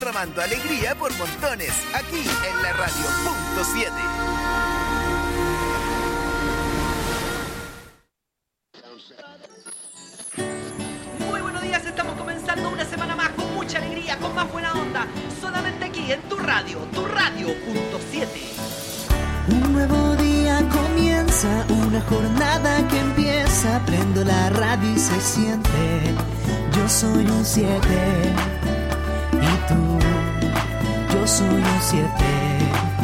derramando alegría por montones, aquí en la radio .7. Muy buenos días, estamos comenzando una semana más con mucha alegría, con más buena onda, solamente aquí en tu radio .7. Un nuevo día comienza, una jornada que empieza, prendo la radio y se siente, yo soy un 7, y tú, yo soy un 7.